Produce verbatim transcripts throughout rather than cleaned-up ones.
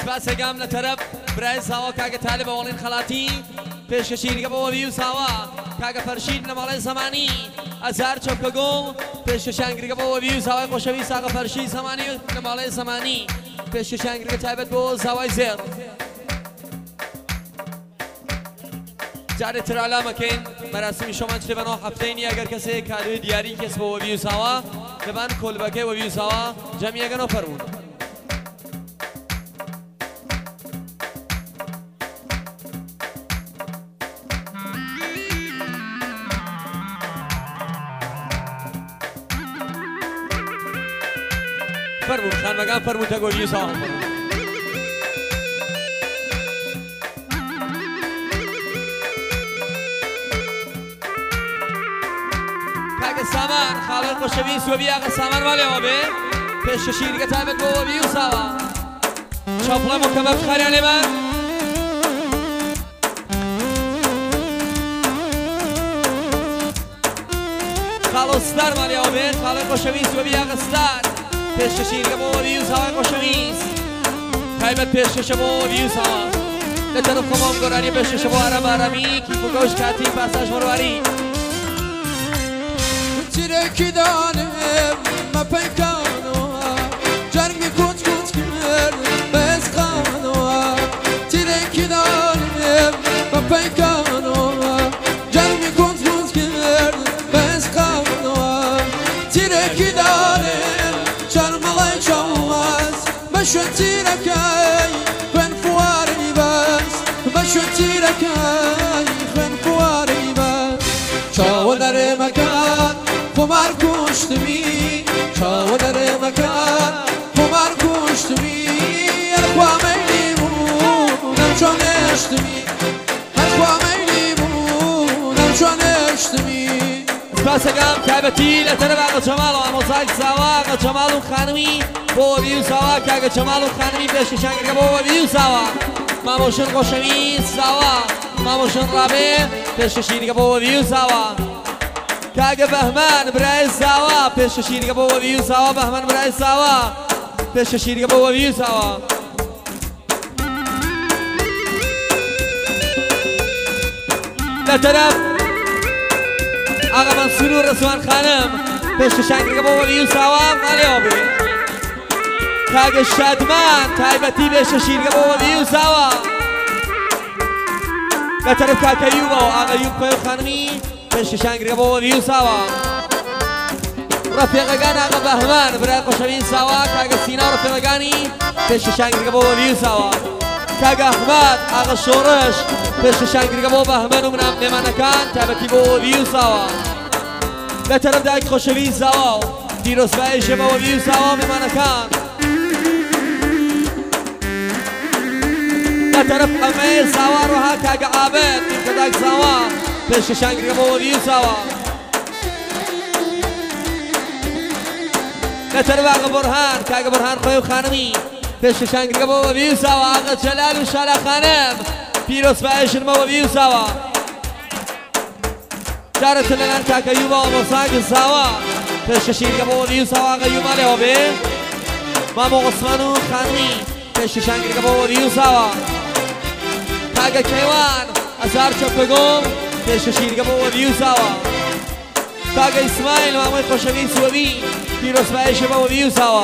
سپاس گام لطرف برای ساوا کاغ طالب اولین خلاتی پیش کشیدگی با ویو ساوا کاغ فرشید نمال زمانی ازار چوک گم پیش کشیدگی با ویو ساوا خوشوی ساغ فرشید زمانی نمال زمانی پیش کشیدگی تایبت با ساوای زر جاری تر علامه کن مراسم شما چه بنا هفته‌ای اگر کسی کاری دیاری کس با ویو ساوا لبان کل بکه ویو ساوا جمعی اگر نفرمون فرمون خان مقام فرمون تا ویو ساوا سامان خالد خوشوی سوبی آقا سامان مالی آبه پیش شیرگه تایبت با ویو ساوا چاپلا مکمل خریانی من خالد ستار مالی آبه خالد خوشوی سوبی آقا ستار پیش شیرگه با ویو ساوا خوشوی تایبت پیش شما ویو ساوا لطرف خمام گرانی پیش شما عرب عربی کی بگوش کاتی پاساج مرواری ترکی دانم ما پیکانو جرمی کوچ کوچ کرد بس خانو ترکی دانم ما پیکانو جرمی کوچ کوچ کرد بس خانو ترکی دانم شرمای شواز بشو ترکی خن فواری بس بشو ترکی خن فواری بس شاو در مکان خمار کشتمی چاو در مکان خمار کشتمی اخوا میلیمونم چون اشتمی اخوا میلیمونم چون اشتمی سپاس گام تایبتی لطرف آقا جمال و اموزاک ساوا آقا جمال و خانمی با ویو ساوا که آقا جمال و خانمی پیش شنگرگه با ویو ساوا ماموشن خوشمی ساوا ماموشن رابه پیش شیرگه با ویو ساوا کاغ بهمن برای ساوا پیش شیرگه با ویو ساوا بهمن برای ساوا پیش شیرگه با ویو ساوا لطرف آقا منصور و رسوان خانم پیش شنگرگه با ویو ساوا مالی آبی کاغ شادمان تایبتی پیش شیرگه با ویو ساوا لطرف کاغ یوبا آقا یوب خیل خانمی پیش شنگرگه با ویو ساوا رفیقگان آقا بهمن برای خوشوین ساوا کاغ سینا رفیقگانی پیش شنگرگه با ویو ساوا کاغ احمد آقا شورش پیش شنگرگه با بهمن و منم نمانکان تایبتی با ویو ساوا لطرف دایک خوشوین ساوا دیروز بایش با ویو ساوا نمانکان لطرف امیر ساوا روها کاغ عابد کداک ساوا پیش شنگرگه با ویو ساوا لطرف آقا برهان کاغ برهان خویو خانمی پیش شنگرگه با ویو ساوا آقا جلال و شالا خانم پیروز بایشن با ویو ساوا جارت لگن کاغ یوبا و موساق ساوا پیش شنگرگه با ویو ساوا آقا یوما لیوبه مامو عثمانو خانمی پیش شنگرگه با ویو ساوا کاغ کیوان ازار چوکگم پیش شیرگه با ویو ساوا کاغ اسماعیل ماموی خوشوی سوبی پیروز بایش با ویو ساوا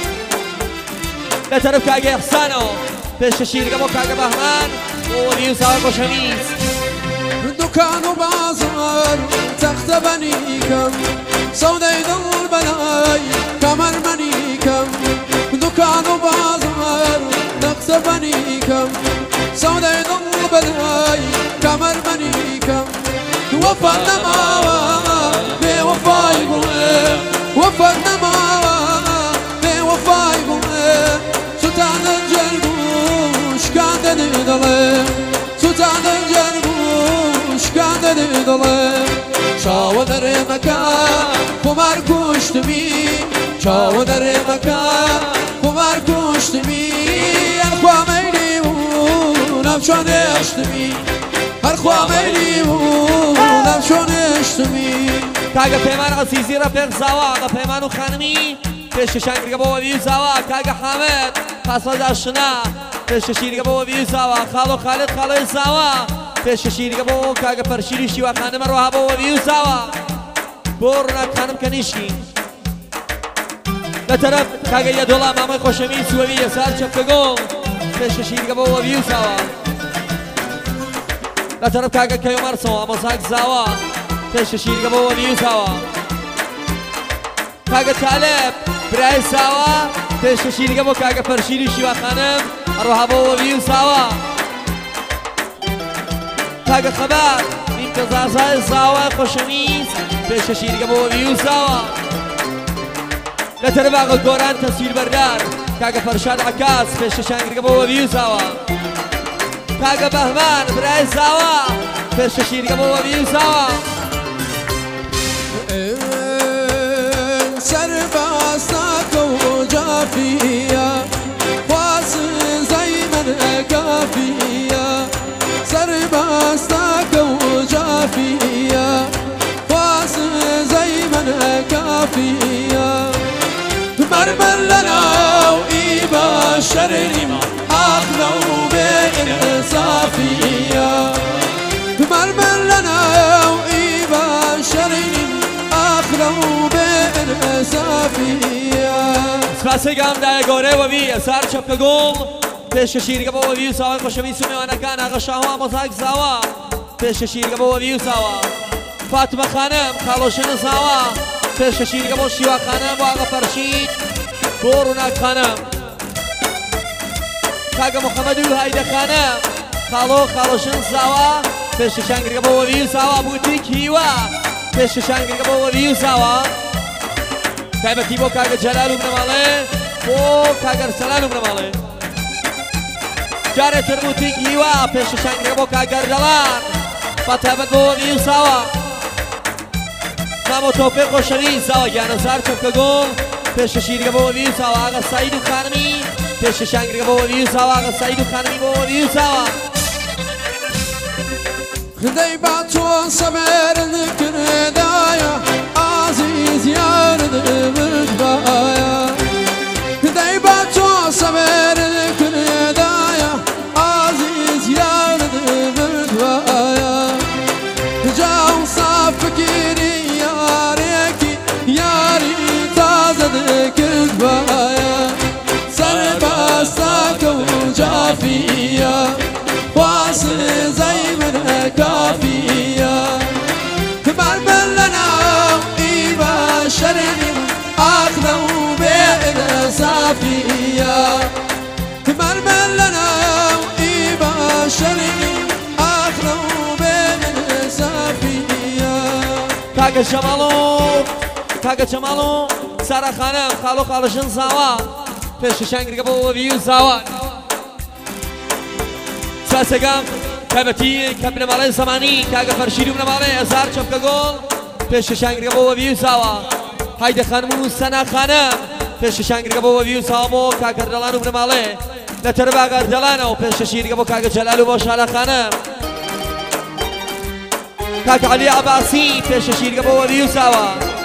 لطرف کاغ احسانو پیش شیرگه با کاغ بهمن با ویو ساوا خوشوی دکان و بازار تخت بنیکم سودای دل بلای کمر منیکم دکان و بازار تخت بنیکم سودای دل بلای کمر منیکم وفا نماوا به وفای گوه وفا نماوا به وفای گوه سلطان جرگوش کنده دله سلطان جرگوش کنده دله شاو در مکان خمار کشتمی شاو در مکان خمار کشتمی اخوا میلیمونم چون اشتمی اخوا میلیمونم چون اشتمی کاغ پیمان عزیزی رفیق ساوا آقا پیمان و خانمی پیش شنگرگه با ویو ساوا کاغ حامد خاصا داشنا پێش شیرگە بۆ وەبی ساوا خاڵۆ خالت خاڵۆی ساوا پێش شیرگە بۆ کاگە پەرشیری شیواخانە مەڕۆها بۆ وەبی ساوا بۆ ڕووناکخانم کە نیشتی لە تەرەف کاگە یەدۆڵا مامۆی خۆشەویست سوەوی ئێسار چەپکە گۆڵ پێش شیرگە بۆ وەبی ساوا لە تەرەف کاگە کەیۆمەرسەوە ئامۆزاک زاوا پێش شیرگە بۆ وەبی ساوا کاگە تالێب برای ساوا پێش شیرگە بۆ کاگە پەرشیری شیواخانم ئەڕۆها بۆ وەبی ساوا کاگە خەبات نیمکەزازای ساوای خۆشەویست پێش شیرگە بۆ وەبی ساوا لە تەرەف ئاغا گۆران تەسویر بەردار کاگە فەرشاد عەکاس پێش شانگرگە بۆ وەبی ساوا کاگە بەهمان برای ساوا پێش شیرگە بۆ وەبی ساوا سرباستاکە و جافیە خواسن زەیمەن کافیە سرباستاکە و جافیە خواسن زەیمەن کافیە مەرمەر لەناو ئیبە شەرنیم عەقلە و بێئینسافیە مەرمەر لەناو ئیبە شەرنیم عەقلە و بێئینسافیە سپاسێکم دایە گەورەی وەبی ئەسار چەپکە گۆڵ پێش شیرگە بۆ وەبی و ساوای خۆشەویست و میوانەکان ئاغا شاهۆ ئامۆزاک زاوا پێش شیرگە بۆ وەبی و ساوا فاتمە خانم خاڵۆشن ساوا پێش شیرگە بۆ شیواخانە بۆ ئاغا فەرشید بۆ ڕووناکخانە کاگە محەممەد و هایدەخانە خاڵۆ خاڵۆشن ساوا پێش شانگرگە بۆ وەبی و ساوا بوتیک هیوا پێش شانگرگە بۆ وەبی و ساوا تایبەتی بۆ کاگە جەلال و بنەماڵێ بۆ کاگە ئەرسەلان و بنەماڵێ جارێتر بوتیک هیوا پێش شانگرگە بۆ کاگە ئەردەڵان بەتایبەت بۆ وەبی و ساوا مامۆ تۆپێ خۆشەویست ساوا گیانەزار چەپکە گۆڵ پێش شیرگە بۆ وەبی و ساوا ئاغا سەعید و خانمی پێش شانگرگە بۆ وەبی و ساوا ئاغا سەعید و خانمی بۆ وەبی و ساوا خدەی با تۆ سەبێرن کردایە عەزیز یارد بردایە خدەی با تۆ سەبێرن کردایە عەزیز یارد بردایە جاو ساف فکری یارێکی یاری تازە کردایە سەرباستاکە و جافیە خواسن زەیمەن کافیە مەرمەر لەناو ئیبە شەرنیم عەقلە و بێئینسافیە مەرمەر لەناو ئیبە شەرنیم عەقلە و بێئینسافیە کاگە جەماڵۆ کاگە جەماڵۆ سارا خانم خاڵۆ خاڵۆشن ساوا پێش شانگرگە بۆ وەبی و ساوا سپاسێکم تایبەتی کە بنەماڵەی زەمانی کاگە فەرشید و بنەماڵەی ئەزار چەپکە گۆڵ پێش شانگرگە بۆ وەبی و ساوا هایدە خانم و سەنا خانم پێش شانگرگە بۆ وەبی و ساوا بۆ کاگە ئەردەڵان و بنەماڵێ لە تەرەف ئاغا ئەردەڵانەوە پێش شیرگە بۆ کاگە جەلال و بۆ شالا خانم کاکە عەلی عەباسی پێش شیرگە بۆ وەبی و ساوا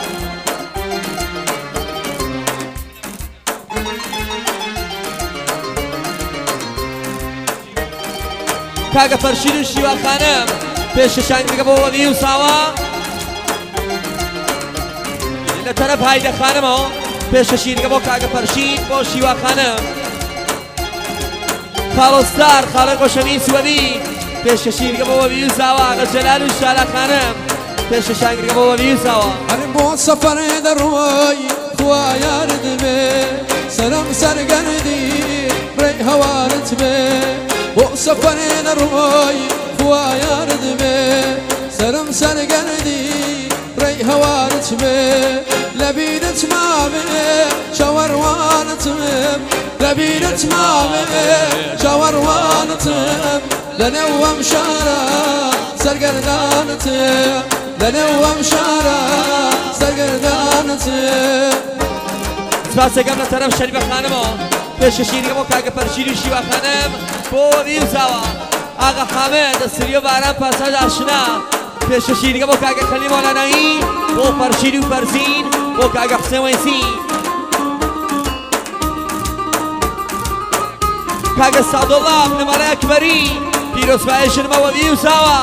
کاگە فەرشید و شیواخانم پێش شانگرگە بۆ وەبی و ساوا لە تەرەف هایدەخانمەوە پێش شیرگە بۆ کاگە فەرشید بۆ شیواخانم خاڵۆستار خاڵۆی خۆشەویست وەبی پێش شیرگە بۆ وەبی و ساوا ئاغا جەلال و شالاخانم پێش شانگرگە بۆ وەبی و ساوا هەرم بۆ سەفەرێ دەڕۆی خوا یارت بێ سەرم سەرگەردی بڕێی هەوارت بێ بۆ سەفەرێ دەڕۆی خوا یارت بێ سەرم سەرگەردی بڕێی هەوارت بێ لەبیرت مابێ چاوەڕوانتم لەبیرت مابێ چاوەڕوانتم لەنێو ئەم شارە سەرگەردانتم لەنێو ئەم شارە سەرگەردانتم سپاسێکم لە تەرەف شەریفە خانمەوە پێش شیرگە بۆ کاگە فەرشید و شیواخانم بۆ وەبی و ساوا ئاغا حامد سریۆ باران پاساژ ئاشنا پێش شیرگە بۆ کاگە خەلیل مۆلانایی بۆ فەرشید و فەرزین بۆ کاگە حوسێن وەیسی کاگە سادۆڵا بنەماڵەی ئەکبەری پیرۆزبایەشنمە وەبی و ساوە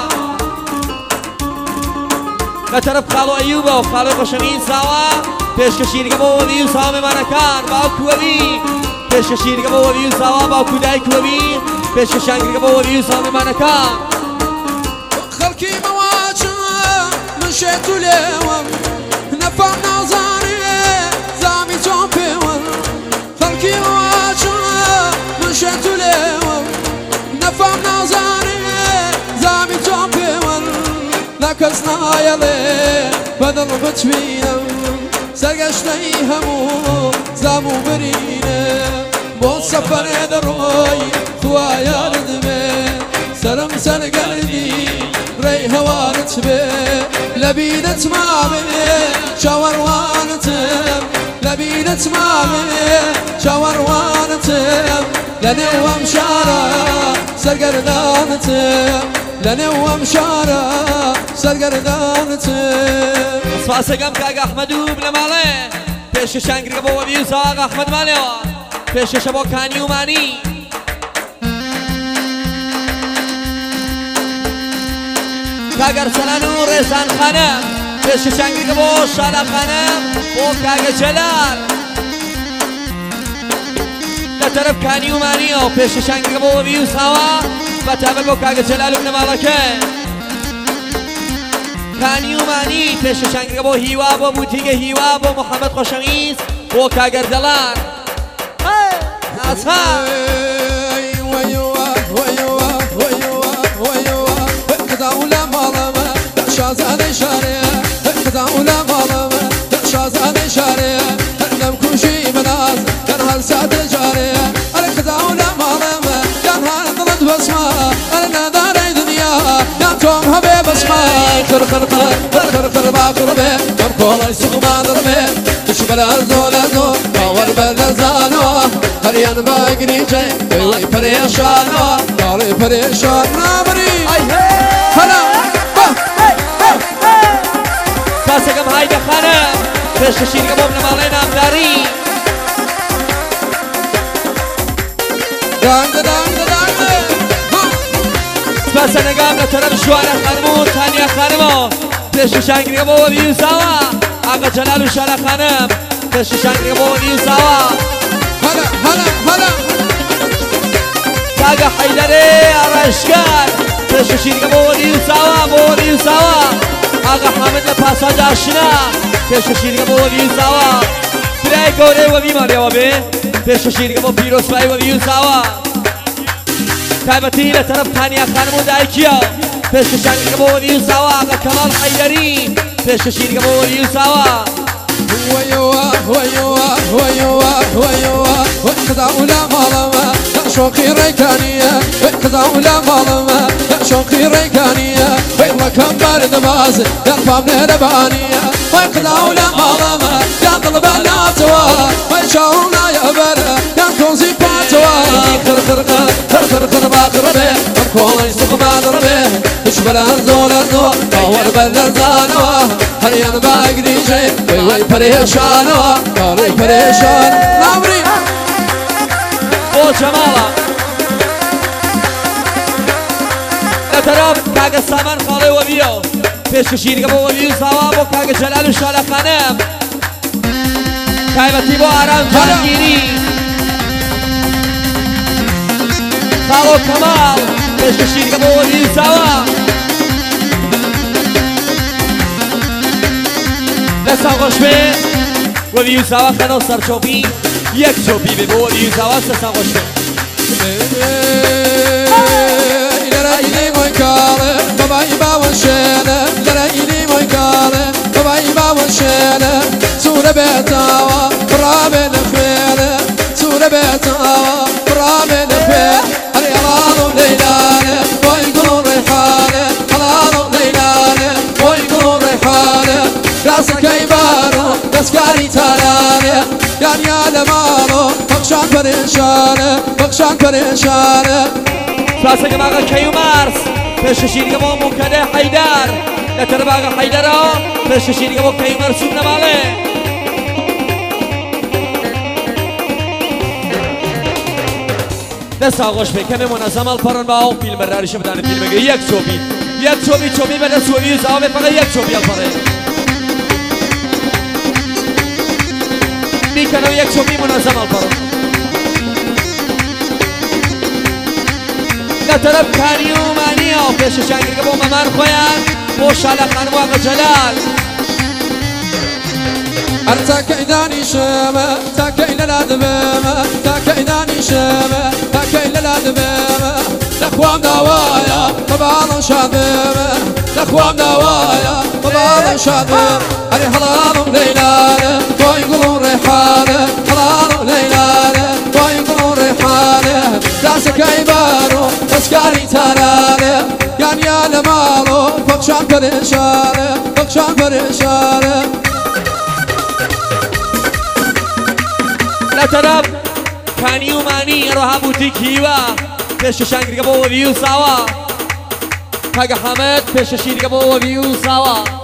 لە تەرەف خاڵۆ ئەیوبە و خاڵۆی خۆشەوین ساوە پێشکەشیرگە بۆ وەبی و ساوە مێمانەکان باوکو وەبی پێشکەشیرگە بۆ وەبی و ساوە باوکو دایک وەبی پێشکەشانگرگە بۆ وەبی و ساوە مێمانەکان خەڵکی مەواچە من شێت و لێوەم نەفام نازانێ زامی چۆن پێوەم خەڵکی مەواچە من شێت و لێوەم نەفام نازانێ زامی چۆن پێوەم لە کەس نایەڵێ بەدڵ بتوینم سەرگەشتەی هەموو زام و برینە بۆ سەفەرێ دەڕۆی خوا یارت بێ سرم سرگردی ری هوارت به لبیدت ما به شاوروانتم لبیدت ما به شاوروانتم لنوام شارع سرگردانتم لنوام شارع سرگردانتم سپاسەکەم کاگە ئەحمەد و بنەماڵێ پێشکەشانگرگە بۆ وەبی و ساوە ئاغا ئەحمەد مالێەوە پێشکەشە بۆ کانی و مانی کاگەر سەلان و ڕێزان خانە پێشکەشانگرگە بۆ شالا خانە بۆ کاگە جەلال لە تەرەف کانی و مانیەوە پێشکەشانگرگە بۆ وەبی و ساوە بەتابەت بۆ کاگە جەلال و بنەماڵەکە کانی و مانی پێشکەشانگرگە بۆ هیوا بۆ بوتیگە هیوا بۆ محەممەد خۆشەویست بۆ کاگەر دەڵان ئاسا شازانه شارع خداولا مالما شازانه شارع هرنم کوشی مناز در هر ساعت جارع ال خداولا مالما در هر ضد بسما ال ندار دنیا یا توم هبه بسما خر خر خر خر خر باخر به من کولای سوما درمه تشبل زول زول باور بلزانو هر یان باگری جه وی پریشانو داری پریشان نبری هلا سپاسەکەم هایدە خانە پێشکەشیرگە بۆ بنەماڵەی نامداری سپاسەنەکەم لە تەرەف شوارە خانم و تانیا خانمەوە پێشکەشانگرگە بۆ وەبی و ساوە ئاغا جەلال و شارە خانم پێشکەشانگرگە بۆ وەبی و ساوە هلا هلا هلا کاگە حەیدەرێ ئاڕاشکار پێشکەشیرگە بۆ وەبی و ساوە بۆ وەبی و ساوە ئاغا حامد لە پاساژ ئاشنا پێشکەشیرگە بۆ وەبی و ساوە برای گەورەی وەبی ماڵێەوە بێ پێشکەشیرگە بۆ پیرۆزبای وەبی و ساوە تایبەتی لە تەرەف تانیا خانم و دایکیە پێشکەشانگرگە بۆ وەبی و ساوە ئاغا کەماڵ حەیدەری پێشکەشیرگە بۆ وەبی و ساوە ويوا ويوا ويوا ويوا خداولا مالما شوقي ريكانية خداولا مالما شوقي ريكانية والله كم بارد باز يا فامنا ربانية خداولا مالما يا قلب الناتوا ويشاونا يا برا يا كوزي باتوا خر خر خر خر خر خر باخر به كولا يسوق ما ضربه تشبل زول زول باور بلزانوا هر يان باقري شيء وي پریشانو کاری پریشان نامری بۆ جەماڵە لە تەرەف کاگە سامان خاڵەی وەبیە پێشکەشیرگە بۆ وەبی و ساوە بۆ کاگە جەلال و شارە خانم تایبەتی بۆ ئارام جانگیری خاڵۆ کەماڵ پێشکەشیرگە بۆ وەبی و ساوە دەستان خۆش بێ وەبی و ساوە خەنەوە سەرچۆپی یەک چۆپی بێ بۆ وەبی و ساوە دەستان خۆش بێ لەرەیلی مۆی کاڵێ بەبای باوە شێنە لەرەیلی مۆی کاڵێ بەبای باوە شێنە سوورە بێتاوە بڕابێ لە خوێنە سوورە بێتاوە بڕابێ لە خوێن هەر هەڵاڵ و لەیلانە بۆی گوڵ و ڕێحانە هەڵاڵ و لەیلانە بۆی گوڵ و ڕێحانە راسەکەی بارۆ دەستکاری تارانێ یانیا لە ماڵۆ بەخشان پەرێشانە بەخشان پەرێشانە سپاسەکەم ئاغا کەی و مارس پێشکەشیرگە بۆ موکەدە حەیدار لە تەرەف ئاغا حەیدەرەوە پێشکەشیرگە بۆ کەی و مارس و بنەماڵێ دەستا خۆش پێ کەمێ مۆنەزەم هەڵپەڕن باو فیلمبەرداریشە بدانێت فیلمەکە یەک چۆپی یەک چۆپی چۆپی بەدەست چۆپی و زاوێ فەقەت یەک چۆپی هەڵپەڕێ بیکەنەوە یەک چۆپی مۆنەزەم هەڵپەڕن لە تەرەف کانی و مانیە و پێشەشانگرگە بۆ مەمان خۆیان بۆ شالە خانم واقە جەلال أرتاك إداني شامة تاك إلى الأدبامة تاك إداني شامة تاك إلى الأدبامة لأخوام دوايا طبعا شادمة لأخوام دوايا طبعا شادمة هري حلالهم ليلانة ويقولون ريحانة حلالهم ليلانة ويقولون ريحانة راسك عبارو تسكاري ترانة كان يا لمالو فقشان فرشانة فقشان فرشانة لەتەرەف کانی و مانی ڕۆها بوتیکیوە پێشەشانگرگە بۆ وەبی و ساوە کاگە حەمەد پێشەشیرگە بۆ وەبی و ساوە